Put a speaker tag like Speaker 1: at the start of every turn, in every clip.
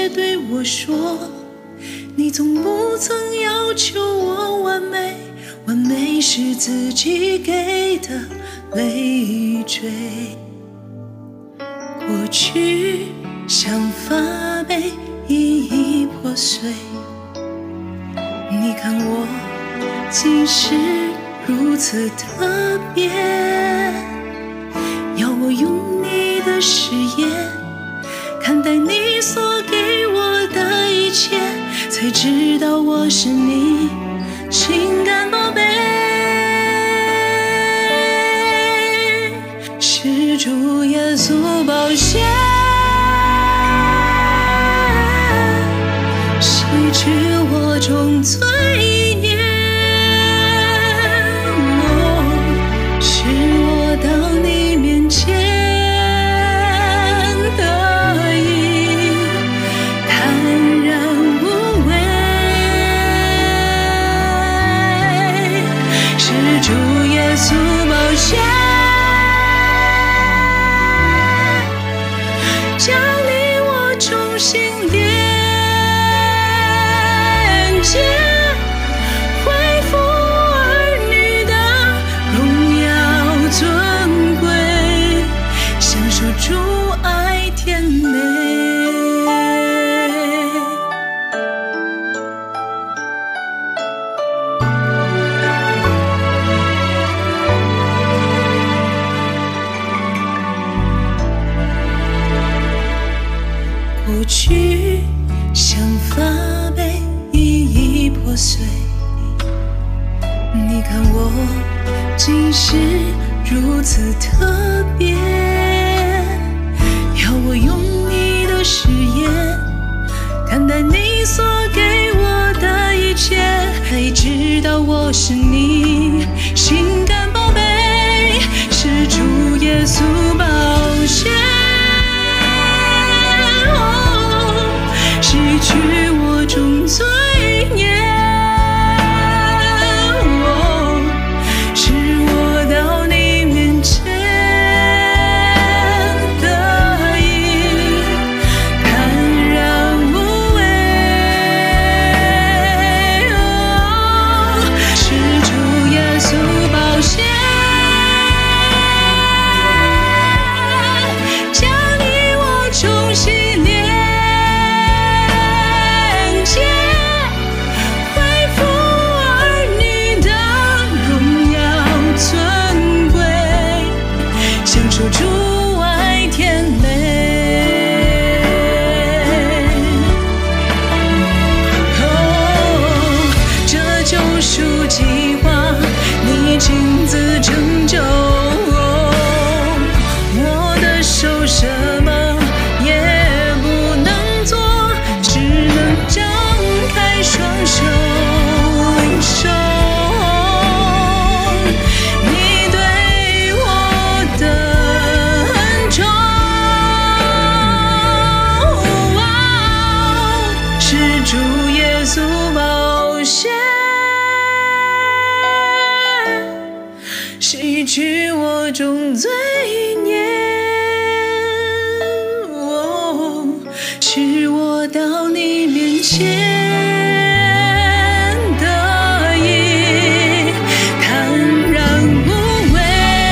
Speaker 1: 却对我说，你从不曾要求我完美，完美是自己给的累赘。过去像发霉一一破碎，你看我竟是如此特别，要我用你的誓言看待你所给我的一切，才知道我是你心肝宝贝。是主耶稣宝血洗去我种罪孽，使我到你面前得以坦然无畏。是主耶稣宝血将你我重新连接，恢复儿女的荣耀尊贵，享受主爱甜美。过去像发霉一一破碎，你看我竟是如此特别，要我用你的誓言看待你所给我的一切，才知道我是你心肝宝贝。是主耶稣宝血洗去我种罪孽，使我到你面前得以坦然无畏。是主耶稣宝血将你我重新连主爱甜美。这救赎计划你亲自拯救，我的手什么也不能做，只能张开双手领受你对我的主耶稣宝血洗去我种罪孽，使我到你面前得以坦然无畏。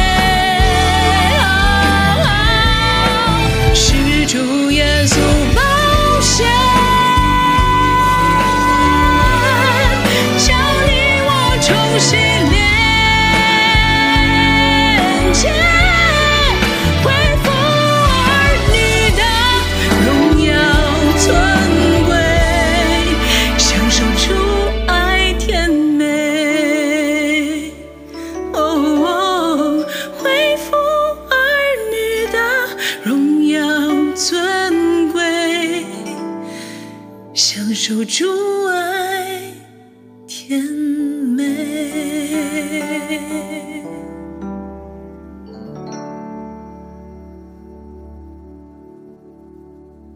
Speaker 1: 是主耶稣宝血重新连接，恢复儿女的荣耀尊贵，享受主爱甜美。恢复儿女的荣耀尊贵，享受主爱甜美。